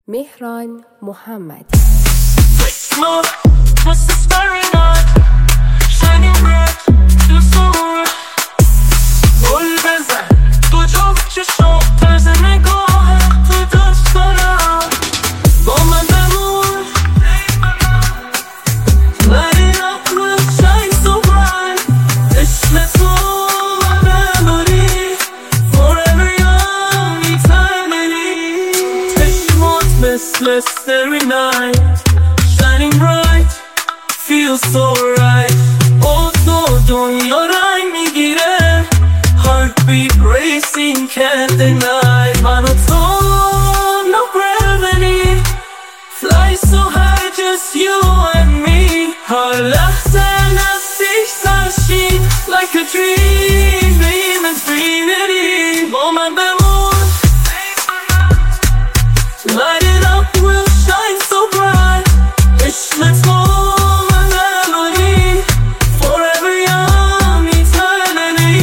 مهران محمد. Every night, shining bright, feels so right. Oh no, دنیا میگیره, heartbeat racing, can't deny. Monotone, no gravity, fly so high, just you and me. هر لحظه نزدیک سرشین, like a dream, dream infinity. moment بمون, light it up, we'll shine so bright. Let's move a melody, forever young, eternity.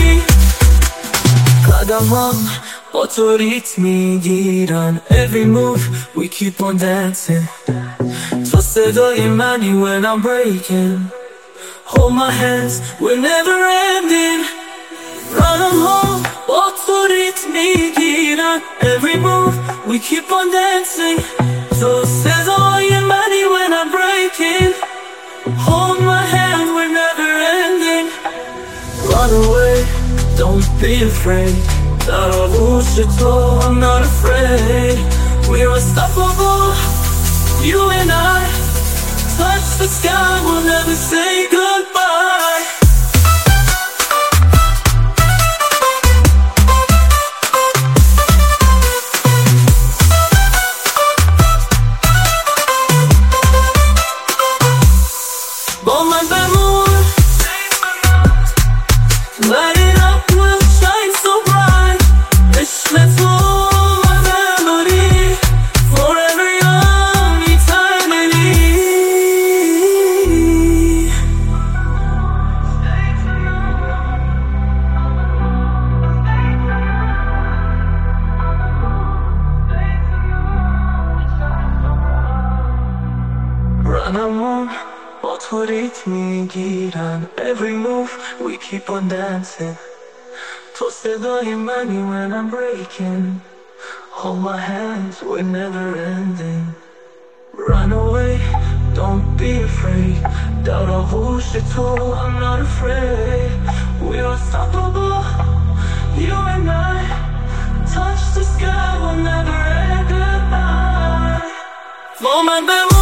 قدمام با تو ریتم میگیرن, every move we keep on dancing. تو صدای منی when I'm breaking, hold my hands, we're never ending. Run on home, با تو ریتم میگیرن, every move we keep on dancing. تو صدای منی when I'm breaking, hold my hand, we're never ending. Run away, don't be afraid. Lose your toe, I'm not afraid. We're unstoppable, you and I. Touch the sky, we'll never say goodbye. Moment by moon, light it up, we'll shine so bright. Let's move my melody, forever young, eternity. Run on, با تو ریتم میگیرن, every move we keep on dancing. تو صدای منی when I'm breaking, hold my hands, we're never ending. Run away, don't be afraid. doubt I'll push it through, I'm not afraid. We're unstoppable, you and I. Touch the sky, we'll never end goodbye. moment by moment.